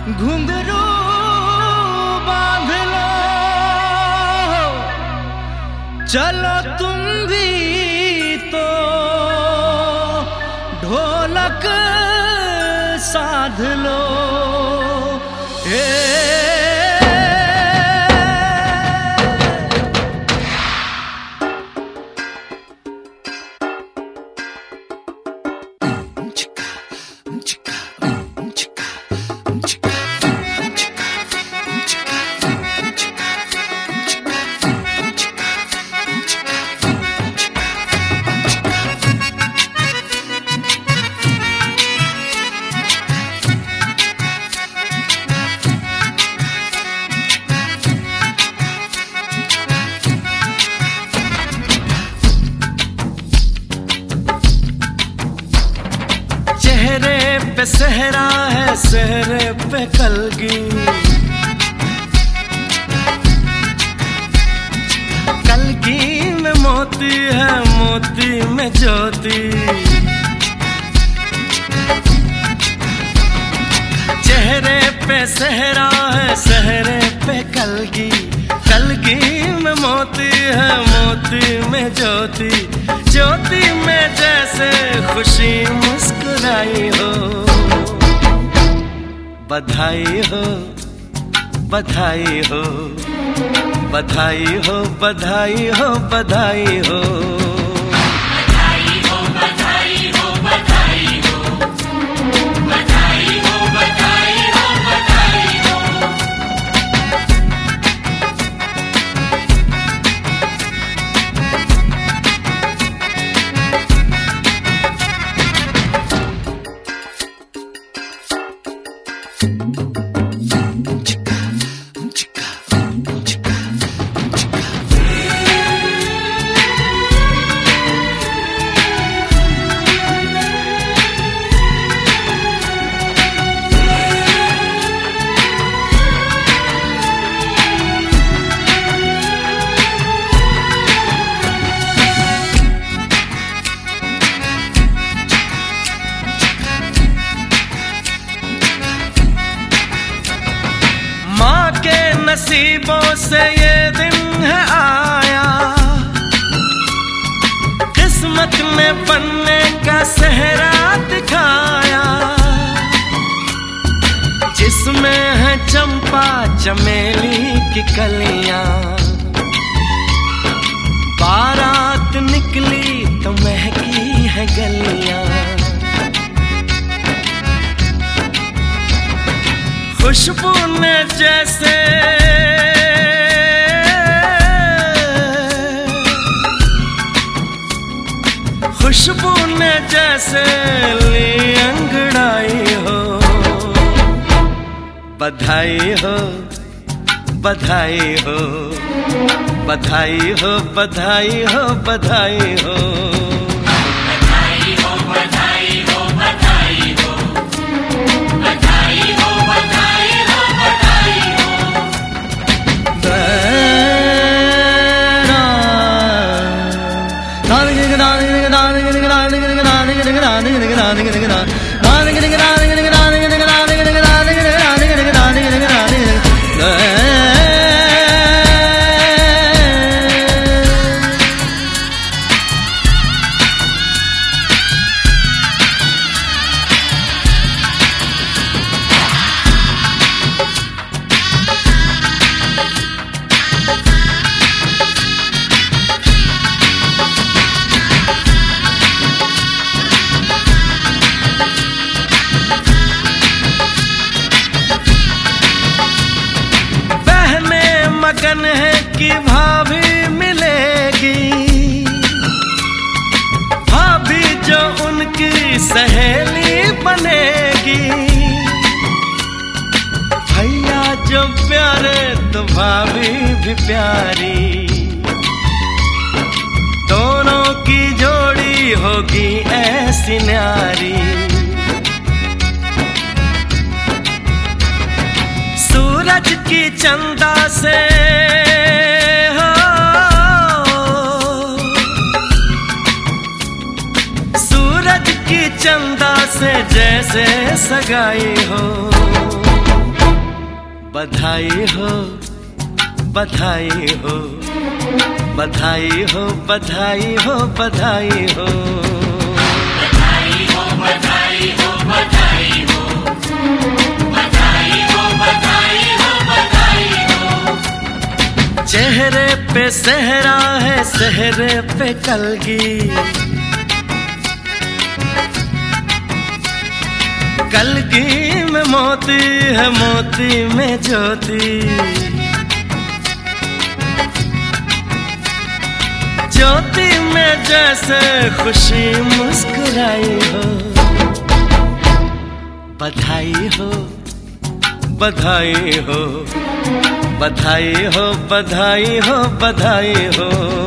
घुंघरू बांध लो, चलो तुम भी तो ढोलक साध लो। चेहरे पे सहरा है, सहरे पे कलगी, कलगी में मोती है, मोती में ज्योति। चेहरे पे सहरा है, सहरे पे कलगी, कलगी में मोती है, मोती में ज्योति। ज्योति में जैसे खुशी मुस्कुराई हो, बधाई हो, बधाई हो, बधाई हो, बधाई हो, बधाई हो। नसीबों से ये दिन है आया, किस्मत ने बनने का सेहरा दिखाया, जिसमें है चंपा चमेली की कलियां। बारात निकली तो महकी है गलियां, खुशबू ने जैसे खुशबू ने जैसे ली अंगड़ाई हो, बधाई हो, बधाई हो, बधाई हो, बधाई हो, बधाई हो। मगन है कि भाभी मिलेगी, भाभी जो उनकी सहेली बनेगी। भैया जो प्यारे तो भाभी भी प्यारी, दोनों की जोड़ी होगी ऐसी न्यारी। सूरज की चंदा से हो, सूरज की चंदा से जैसे सगाई हो, बधाई हो, बधाई हो, बधाई हो, बधाई हो, बधाई हो, बधाई हो, बधाई हो, बधाई हो, बधाई हो, बधाई हो, बधाई हो। चेहरे पे सेहरा है, सेहरे पे कलगी, कलगी में मोती है, मोती में ज्योति, ज्योति में जैसे खुशी मुस्कुराई हो। बधाई हो, बधाई हो, बधाई हो, बधाई हो, बधाई हो।